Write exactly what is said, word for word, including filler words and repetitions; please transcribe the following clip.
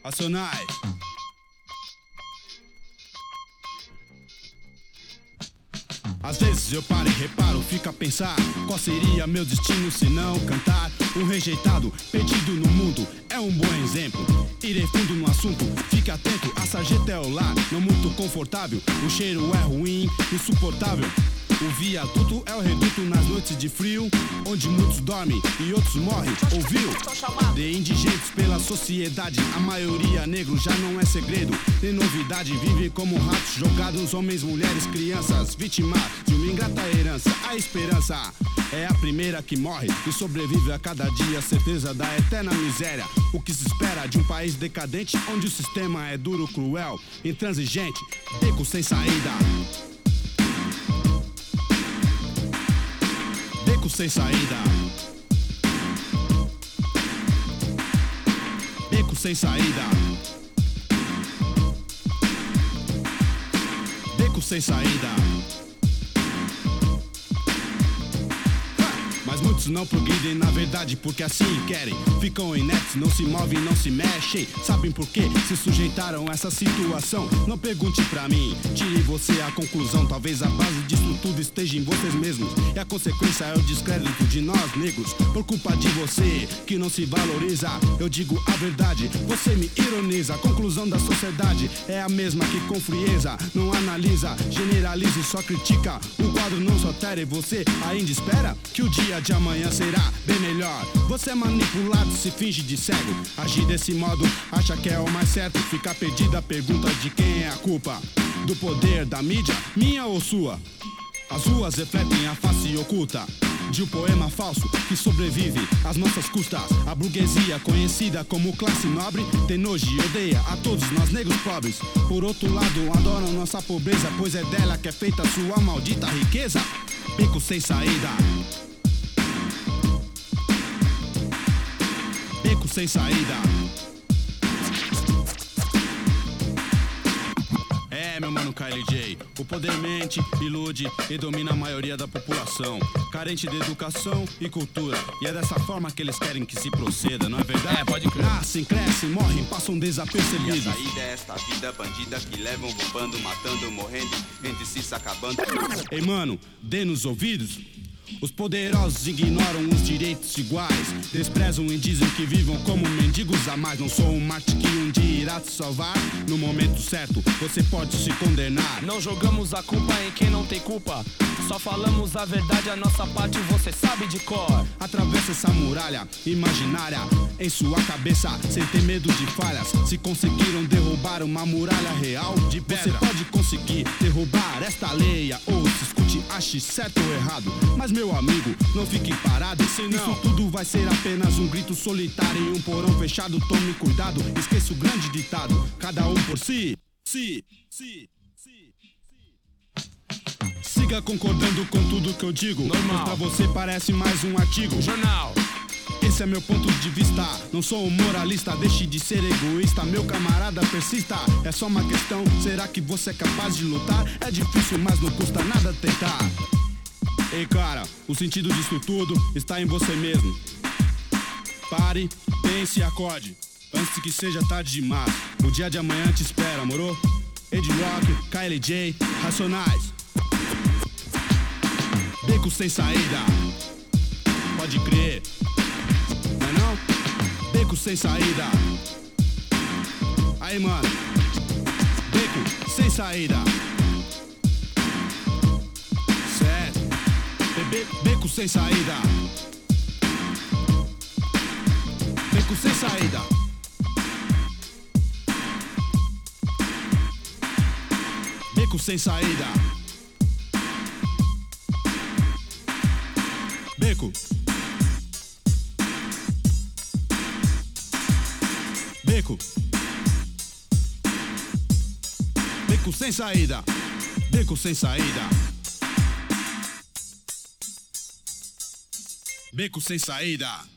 Racionais. Às vezes eu paro e reparo, fico a pensar qual seria meu destino se não cantar. Um rejeitado, perdido no mundo, é um bom exemplo. Irei fundo no assunto, fique atento, a sarjeta é o lar, não muito confortável. O cheiro é ruim, insuportável. O viaduto é o reduto nas noites de frio, onde muitos dormem e outros morrem. Ouviu? De indigentes pela sociedade, a maioria negro já não é segredo. Tem novidade, vivem como ratos jogados, homens, mulheres, crianças, vítimas de uma ingrata herança. A esperança é a primeira que morre e sobrevive a cada dia, certeza da eterna miséria. O que se espera de um país decadente, onde o sistema é duro, cruel, intransigente, beco sem saída. Beco sem saída. Beco sem saída. Beco sem saída. Mas muitos não progridem na verdade porque assim querem. Ficam inertes, não se movem, não se mexem. Sabem por quê? Se sujeitaram a essa situação. Não pergunte pra mim, tire você a conclusão. Talvez a base disso tudo esteja em vocês mesmos. E a consequência é o descrédito de nós negros. Por culpa de você, que não se valoriza. Eu digo a verdade, você me ironiza. A conclusão da sociedade é a mesma que com frieza não analisa, generaliza e só critica. O quadro não se altera e você ainda espera que o dia de amanhã será bem melhor. Você é manipulado, se finge de cego. Agir desse modo, acha que é o mais certo. Ficar perdida, pergunta de quem é a culpa. Do poder da mídia, minha ou sua? As ruas refletem a face oculta de um poema falso que sobrevive às nossas custas. A burguesia, conhecida como classe nobre, tem nojo e odeia a todos nós negros pobres. Por outro lado, adoram nossa pobreza, pois é dela que é feita a sua maldita riqueza. Beco sem saída. Beco sem saída. É, meu mano K L J, o poder mente, ilude e domina a maioria da população, carente de educação e cultura. E é dessa forma que eles querem que se proceda, não é verdade? É, pode crer. Nascem, crescem, morrem, passam desapercebidos. E a saída é esta vida bandida que levam roubando, matando, morrendo, entre si se acabando. Ei, mano, dê nos ouvidos. Os poderosos ignoram os direitos iguais, desprezam e dizem que vivam como mendigos a mais. Não sou um Marte que um dia irá te salvar. No momento certo, você pode se condenar. Não jogamos a culpa em quem não tem culpa, só falamos a verdade, a nossa parte você sabe de cor. Atravessa essa muralha imaginária em sua cabeça, sem ter medo de falhas. Se conseguiram derrubar uma muralha real de pedra, você pode conseguir derrubar esta alheia. Ou se escute, ache certo ou errado, mas meu amigo, não fique parado, senão isso tudo vai ser apenas um grito solitário em um porão fechado. Tome cuidado, esqueça o grande ditado: cada um por si, si, si, si, si. Siga concordando com tudo que eu digo, normal. Mas pra você parece mais um artigo. Jornal. Esse é meu ponto de vista, não sou um moralista, deixe de ser egoísta, meu camarada, persista. É só uma questão, será que você é capaz de lutar? É difícil, mas não custa nada tentar. Ei cara, o sentido disso tudo está em você mesmo. Pare, pense e acorde, antes que seja tarde demais. O dia de amanhã te espera, moro? Ed Rock, K L J, Racionais. Beco sem saída. Pode crer. Não é não? Beco sem saída. Aí mano, beco sem saída. Be beco sem saída. Beco sem saída. Beco sem saída. Beco. Beco. Beco sem saída. Beco sem saída. Beco sem saída.